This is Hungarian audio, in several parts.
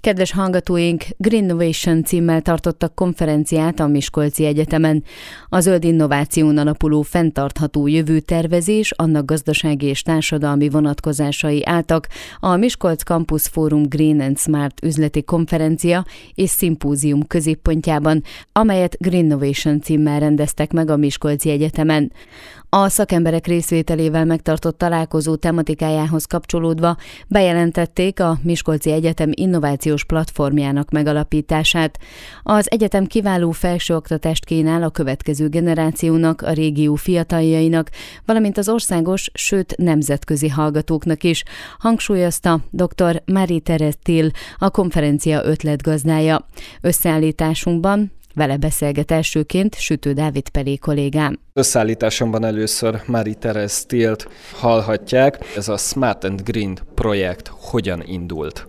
Kedves hallgatóink, Greennovation címmel tartottak konferenciát a Miskolci Egyetemen. A zöld innováción alapuló fenntartható jövőtervezés, annak gazdasági és társadalmi vonatkozásai álltak a Miskolc Campus Forum Green and Smart üzleti konferencia és szimpózium középpontjában, amelyet Greennovation címmel rendeztek meg a Miskolci Egyetemen. A szakemberek részvételével megtartott találkozó tematikájához kapcsolódva bejelentették a Miskolci Egyetem innovációs platformjának megalapítását. Az egyetem kiváló felsőoktatást kínál a következő generációnak, a régió fiataljainak, valamint az országos, sőt nemzetközi hallgatóknak is, hangsúlyozta dr. Marie-Thérèse Till, a konferencia ötletgazdája. Összeállításunkban vele beszélget elsőként Sütő Dávid Pelé kollégám. Összeállításomban először Marie-Thérèse Tillt hallhatják. Ez a Smart and Green projekt hogyan indult?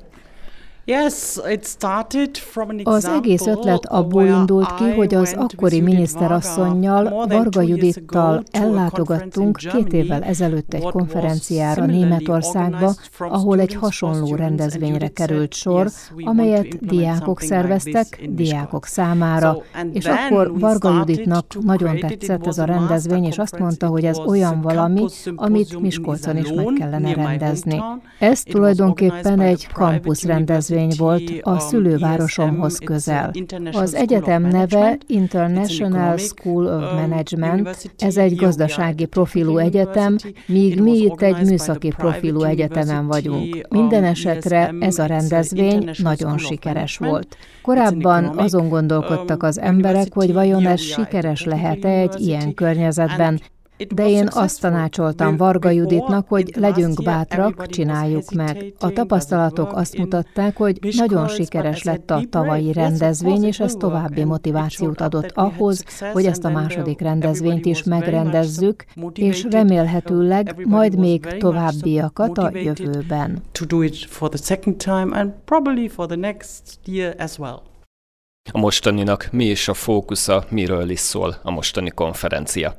Az egész ötlet abból indult ki, hogy az akkori miniszterasszonnyal, Varga Judittal ellátogattunk 2 évvel ezelőtt egy konferenciára Németországba, ahol egy hasonló rendezvényre került sor, amelyet diákok szerveztek, diákok számára, és akkor Varga Juditnak nagyon tetszett ez a rendezvény, és azt mondta, hogy ez olyan valami, amit Miskolcon is meg kellene rendezni. Ez tulajdonképpen egy kampusz rendezvény volt a szülővárosomhoz közel. Az egyetem neve International School of Management, ez egy gazdasági profilú egyetem, míg mi itt egy műszaki profilú egyetemen vagyunk. Minden esetre ez a rendezvény nagyon sikeres volt. Korábban azon gondolkodtak az emberek, hogy vajon ez sikeres lehet-e egy ilyen környezetben, de én azt tanácsoltam Varga Juditnak, hogy legyünk bátrak, csináljuk meg. A tapasztalatok azt mutatták, hogy nagyon sikeres lett a tavalyi rendezvény, és ez további motivációt adott ahhoz, hogy ezt a második rendezvényt is megrendezzük, és remélhetőleg majd még továbbiakat a jövőben. A mostaninak mi is a fókusza, miről is szól a mostani konferencia?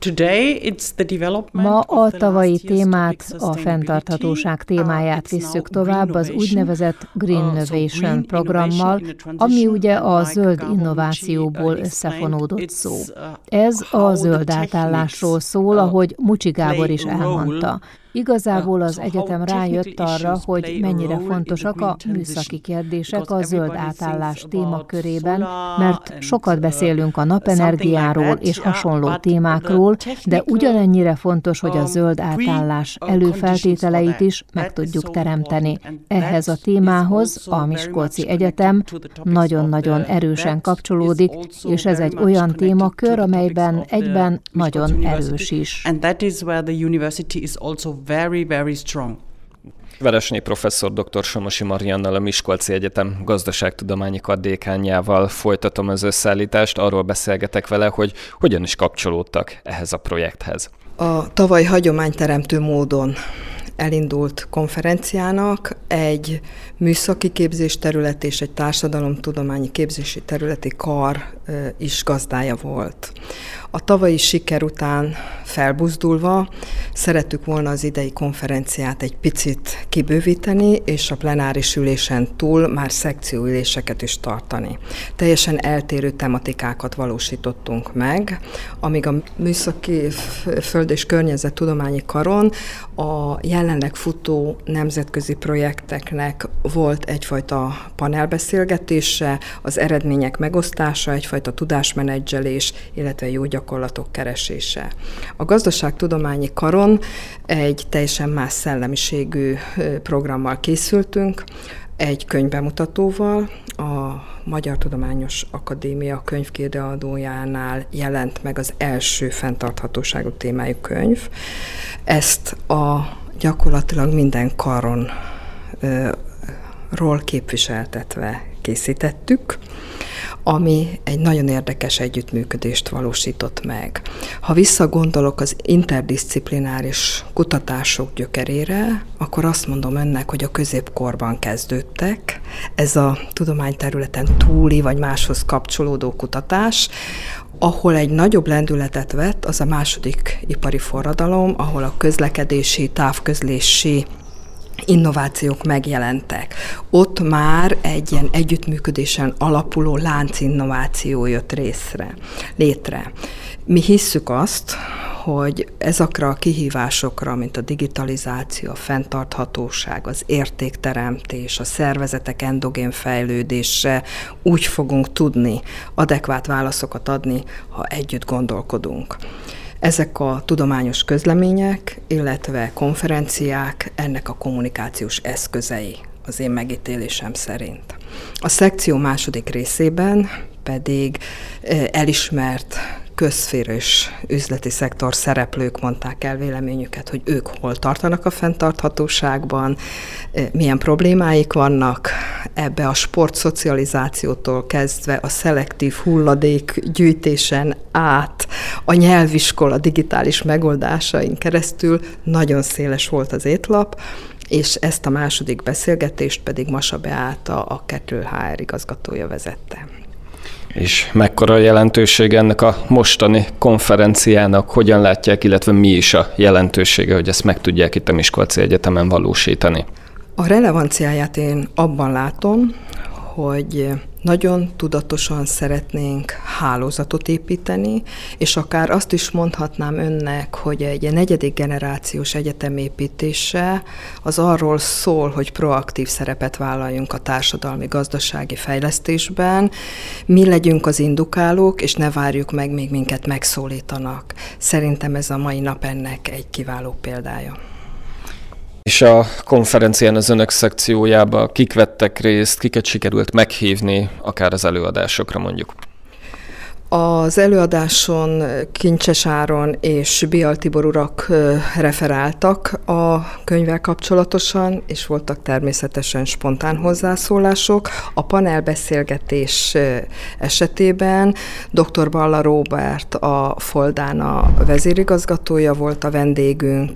Ma a tavalyi témát, a fenntarthatóság témáját visszük tovább az úgynevezett Greennovation programmal, ami ugye a zöld innovációból összefonódott szó. Ez a zöld átállásról szól, ahogy Mucsi Gábor is elmondta. Igazából az egyetem rájött arra, hogy mennyire fontosak a műszaki kérdések a zöld átállás témakörében, mert sokat beszélünk a napenergiáról és hasonló témákról, de ugyanennyire fontos, hogy a zöld átállás előfeltételeit is meg tudjuk teremteni. Ehhez a témához a Miskolci Egyetem nagyon-nagyon erősen kapcsolódik, és ez egy olyan témakör, amelyben egyben nagyon erős is. Very strong. Veresné professzor dr. Somosi Mariannal, a Miskolci Egyetem gazdaságtudományi kardékánjával folytatom az összeállítást. Arról beszélgetek vele, hogy hogyan is kapcsolódtak ehhez a projekthez. A tavaly hagyományteremtő módon elindult konferenciának egy műszaki képzés terület és egy társadalomtudományi képzési területi kar is gazdája volt. A tavalyi siker után felbuzdulva szerettük volna az idei konferenciát egy picit kibővíteni, és a plenáris ülésen túl már szekcióüléseket is tartani. Teljesen eltérő tematikákat valósítottunk meg, amíg a Műszaki Föld- és Környezettudományi Karon a jelenleg futó nemzetközi projekteknek volt egyfajta panelbeszélgetése, az eredmények megosztása, egyfajta tudásmenedzselés, illetve jó gyakorlatok keresése. A Gazdaságtudományi Karon egy teljesen más szellemiségű programmal készültünk, egy könyvbemutatóval, a Magyar Tudományos Akadémia könyvkiadójánál jelent meg az első fenntarthatóságú témájú könyv. Ezt gyakorlatilag minden karonról képviseltetve készítettük, ami egy nagyon érdekes együttműködést valósított meg. Ha visszagondolok az interdiszciplináris kutatások gyökerére, akkor azt mondom önnek, hogy a középkorban kezdődtek. Ez a tudományterületen túli vagy máshoz kapcsolódó kutatás, ahol egy nagyobb lendületet vett, az a második ipari forradalom, ahol a közlekedési, távközlési innovációk megjelentek. Ott már egy ilyen együttműködésen alapuló láncinnováció jött létre. Mi hisszük azt, hogy ezekre a kihívásokra, mint a digitalizáció, a fenntarthatóság, az értékteremtés, a szervezetek endogén fejlődése, úgy fogunk tudni adekvát válaszokat adni, ha együtt gondolkodunk. Ezek a tudományos közlemények, illetve konferenciák ennek a kommunikációs eszközei, az én megítélésem szerint. A szekció második részében pedig elismert közszféra és üzleti szektor szereplők mondták el véleményüket, hogy ők hol tartanak a fenntarthatóságban, milyen problémáik vannak ebbe a sportszocializációtól kezdve a szelektív hulladékgyűjtésen át, a nyelviskola digitális megoldásain keresztül nagyon széles volt az étlap, és ezt a második beszélgetést pedig Masa Beáta, a Kettő HR igazgatója vezette. És mekkora a jelentősége ennek a mostani konferenciának, hogyan látják, illetve mi is a jelentősége, hogy ezt meg tudják itt a Miskolci Egyetemen valósítani? A relevanciáját én abban látom, hogy nagyon tudatosan szeretnénk hálózatot építeni, és akár azt is mondhatnám önnek, hogy egy negyedik generációs egyetem építése az arról szól, hogy proaktív szerepet vállaljunk a társadalmi-gazdasági fejlesztésben, mi legyünk az indukálók, és ne várjuk meg, míg minket megszólítanak. Szerintem ez a mai nap ennek egy kiváló példája. És a konferencián az önök szekciójába kik vettek részt, kiket sikerült meghívni, akár az előadásokra mondjuk? Az előadáson Kincses Áron és Bial Tibor urak referáltak a könyvvel kapcsolatosan, és voltak természetesen spontán hozzászólások. A panelbeszélgetés esetében dr. Balla Róbert, a Foldána vezérigazgatója volt a vendégünk,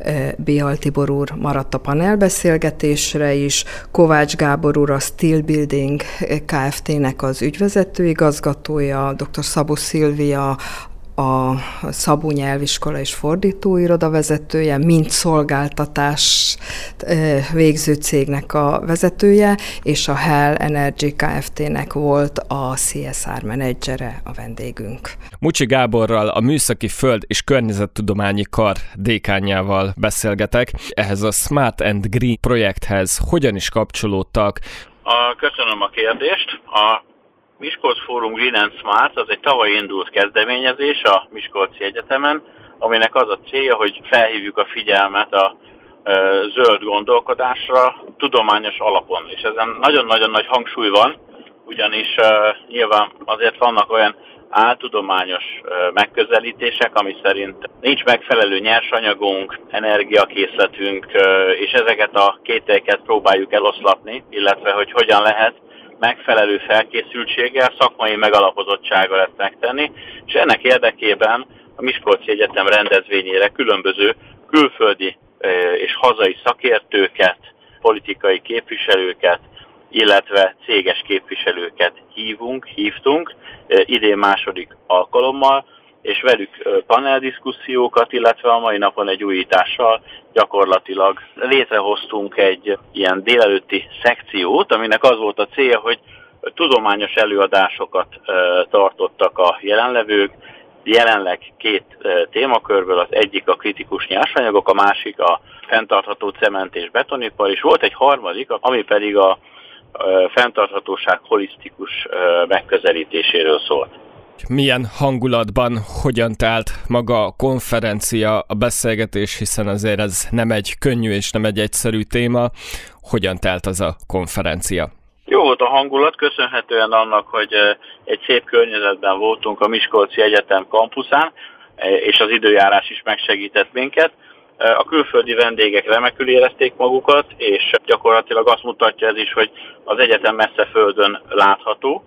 Bial Tibor úr maradt a panelbeszélgetésre is, Kovács Gábor úr a Steel Building Kft-nek az ügyvezetőigazgatója, dr. Szabó Szilvia, a Szabó Nyelviskola és Fordítóiroda vezetője, mint szolgáltatás végző cégnek a vezetője, és a Hell Energy Kft-nek volt a CSR menedzsere a vendégünk. Mucsi Gáborral, a Műszaki Föld és Környezettudományi Kar dékánjával beszélgetek. Ehhez a Smart and Green projekthez hogyan is kapcsolódtak? Köszönöm a kérdést. A Miskolc Fórum Green and Smart az egy tavaly indult kezdeményezés a Miskolci Egyetemen, aminek az a célja, hogy felhívjuk a figyelmet a zöld gondolkodásra tudományos alapon. És ezen nagyon-nagyon nagy hangsúly van, ugyanis nyilván azért vannak olyan áltudományos megközelítések, ami szerint nincs megfelelő nyersanyagunk, energiakészletünk, és ezeket a kételyeket próbáljuk eloszlatni, illetve hogy hogyan lehet megfelelő felkészültséggel, szakmai megalapozottsággal ezt megtenni, és ennek érdekében a Miskolci Egyetem rendezvényére különböző külföldi és hazai szakértőket, politikai képviselőket, illetve céges képviselőket hívtunk, idén második alkalommal, és velük paneldiskussziókat, illetve a mai napon egy újítással gyakorlatilag létrehoztunk egy ilyen délelőtti szekciót, aminek az volt a célja, hogy tudományos előadásokat tartottak a jelenlevők, jelenleg két témakörből, az egyik a kritikus nyersanyagok, a másik a fenntartható cement és betonipar, és volt egy harmadik, ami pedig a fenntarthatóság holisztikus megközelítéséről szólt. Milyen hangulatban, hogyan telt maga a konferencia, a beszélgetés, hiszen azért ez nem egy könnyű és nem egy egyszerű téma. Hogyan telt az a konferencia? Jó volt a hangulat, köszönhetően annak, hogy egy szép környezetben voltunk a Miskolci Egyetem kampuszán, és az időjárás is megsegített minket. A külföldi vendégek remekül érezték magukat, és gyakorlatilag azt mutatja ez is, hogy az egyetem messze földön látható,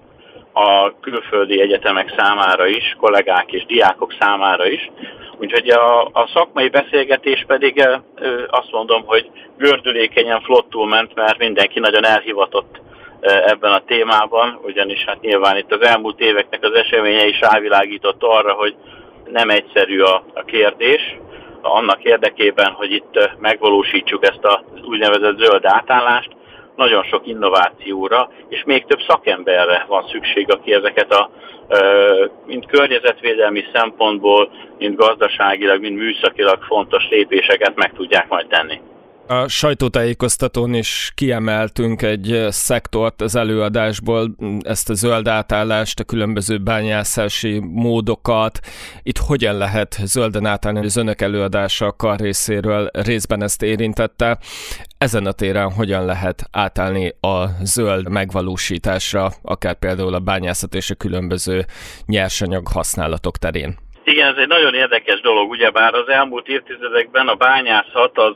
a külföldi egyetemek számára is, kollégák és diákok számára is. Úgyhogy a szakmai beszélgetés pedig azt mondom, hogy gördülékenyen flottul ment, mert mindenki nagyon elhivatott ebben a témában, ugyanis hát nyilván itt az elmúlt éveknek az eseménye is rávilágított arra, hogy nem egyszerű a kérdés. annak érdekében, hogy itt megvalósítsuk ezt az úgynevezett zöld átállást, nagyon sok innovációra, és még több szakemberre van szükség, aki ezeket mind környezetvédelmi szempontból, mind gazdaságilag, mind műszakilag fontos lépéseket meg tudják majd tenni. A sajtótájékoztatón is kiemeltünk egy szektort az előadásból, ezt a zöld átállást, a különböző bányászási módokat. Itt hogyan lehet zölden átállni? Az önök előadása a kar részéről részben ezt érintette. Ezen a téren hogyan lehet átállni a zöld megvalósításra, akár például a bányászat és a különböző nyersanyag használatok terén? Igen, ez egy nagyon érdekes dolog, ugyebár az elmúlt évtizedekben a bányászat az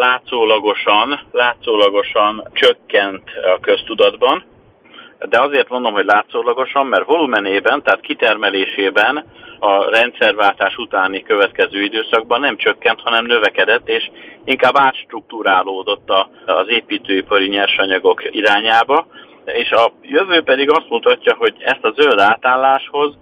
látszólagosan csökkent a köztudatban, de azért mondom, hogy látszólagosan, mert volumenében, tehát kitermelésében a rendszerváltás utáni következő időszakban nem csökkent, hanem növekedett, és inkább átstruktúrálódott az építőipari nyersanyagok irányába, és a jövő pedig azt mutatja, hogy ezt a zöld átálláshoz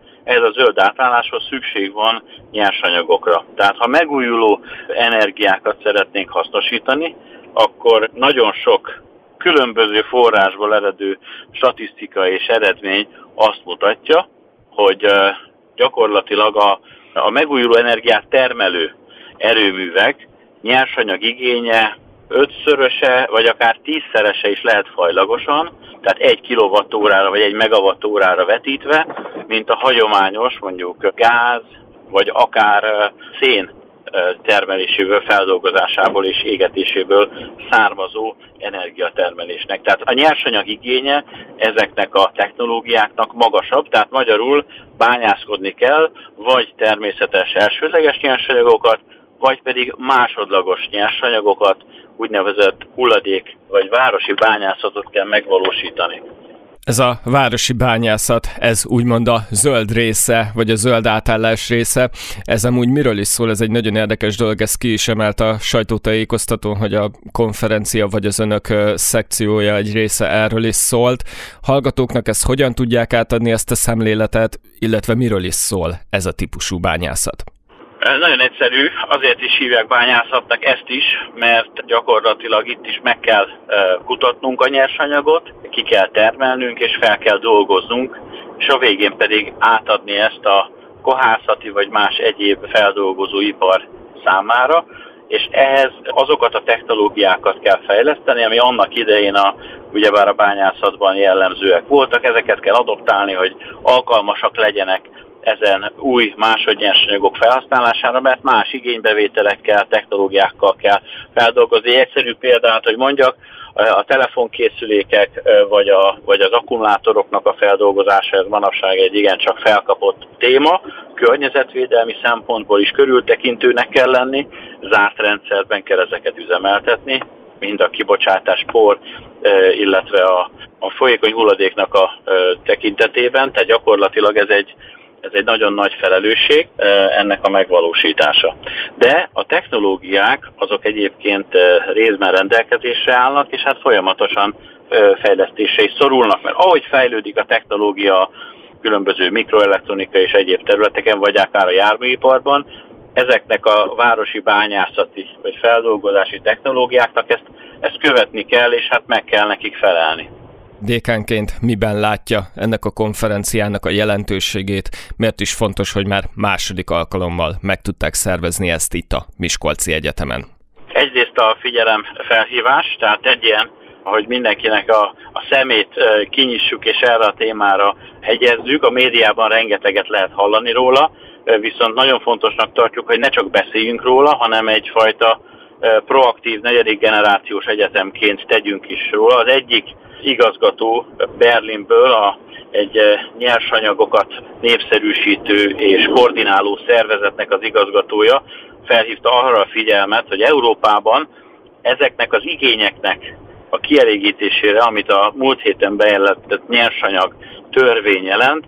szükség van nyersanyagokra. Tehát ha megújuló energiákat szeretnénk hasznosítani, akkor nagyon sok különböző forrásból eredő statisztika és eredmény azt mutatja, hogy gyakorlatilag a megújuló energiát termelő erőművek nyersanyag igénye 5-szöröse, vagy akár 10-szerese is lehet fajlagosan, tehát 1 kilowattórára vagy 1 megawattórára vetítve, mint a hagyományos, mondjuk gáz, vagy akár szén termeléséből, feldolgozásából és égetéséből származó energiatermelésnek. Tehát a nyersanyag igénye ezeknek a technológiáknak magasabb, tehát magyarul bányászkodni kell, vagy természetes elsődleges nyersanyagokat, vagy pedig másodlagos nyersanyagokat, úgynevezett hulladék vagy városi bányászatot kell megvalósítani. Ez a városi bányászat, ez úgymond a zöld része, vagy a zöld átállás része. Ez amúgy miről is szól? Ez egy nagyon érdekes dolog, ez ki is emelt a sajtótájékoztatón, hogy a konferencia vagy az önök szekciója egy része erről is szólt. Hallgatóknak ezt hogyan tudják átadni, ezt a szemléletet, illetve miről is szól ez a típusú bányászat? Nagyon egyszerű, azért is hívják bányászatnak ezt is, mert gyakorlatilag itt is meg kell kutatnunk a nyersanyagot, ki kell termelnünk és fel kell dolgoznunk, és a végén pedig átadni ezt a kohászati vagy más egyéb feldolgozóipar számára, és ehhez azokat a technológiákat kell fejleszteni, ami annak idején ugyebár a bányászatban jellemzőek voltak, ezeket kell adoptálni, hogy alkalmasak legyenek ezen új másodnyersanyagok felhasználására, mert más igénybevételekkel, technológiákkal kell feldolgozni. Egy egyszerű példát, hogy mondjak, a telefonkészülékek vagy az akkumulátoroknak a feldolgozása, ez manapság egy igencsak felkapott téma. Környezetvédelmi szempontból is körültekintőnek kell lenni, zárt rendszerben kell ezeket üzemeltetni, mind a kibocsátás por, illetve a folyékony hulladéknak a tekintetében, tehát gyakorlatilag ez egy nagyon nagy felelősség ennek a megvalósítása. De a technológiák azok egyébként részben rendelkezésre állnak, és hát folyamatosan fejlesztésre is szorulnak, mert ahogy fejlődik a technológia különböző mikroelektronika és egyéb területeken, vagy akár a járműiparban, ezeknek a városi bányászati vagy feldolgozási technológiáknak ezt követni kell, és hát meg kell nekik felelni. Dékánként miben látja ennek a konferenciának a jelentőségét? Miért is fontos, hogy már második alkalommal meg tudták szervezni ezt itt a Miskolci Egyetemen? Egyrészt a figyelemfelhívás, tehát egy ilyen, ahogy mindenkinek a szemét kinyissuk és erre a témára hegyezzük. A médiában rengeteget lehet hallani róla, viszont nagyon fontosnak tartjuk, hogy ne csak beszéljünk róla, hanem egyfajta proaktív negyedik generációs egyetemként tegyünk is róla. Az egyik igazgató Berlinből egy nyersanyagokat népszerűsítő és koordináló szervezetnek az igazgatója felhívta arra a figyelmet, hogy Európában ezeknek az igényeknek a kielégítésére, amit a múlt héten bejelentett nyersanyag törvény jelent,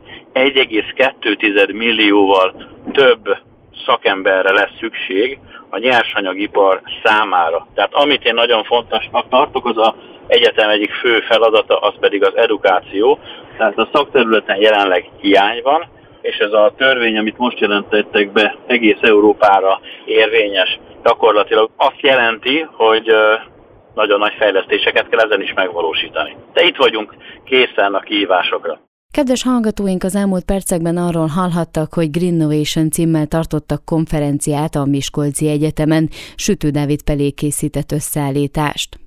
1,2 millióval több szakemberre lesz szükség a nyersanyagipar számára. Tehát amit én nagyon fontosnak tartok, az az egyetem egyik fő feladata, az pedig az edukáció. Tehát a szakterületen jelenleg hiány van, és ez a törvény, amit most jelentettek be, egész Európára érvényes. Gyakorlatilag azt jelenti, hogy nagyon nagy fejlesztéseket kell ezen is megvalósítani. De itt vagyunk készen a kihívásokra. Kedves hallgatóink, az elmúlt percekben arról hallhattak, hogy Greennovation címmel tartottak konferenciát a Miskolci Egyetemen. Sütő Dávid Pelé készített összeállítást.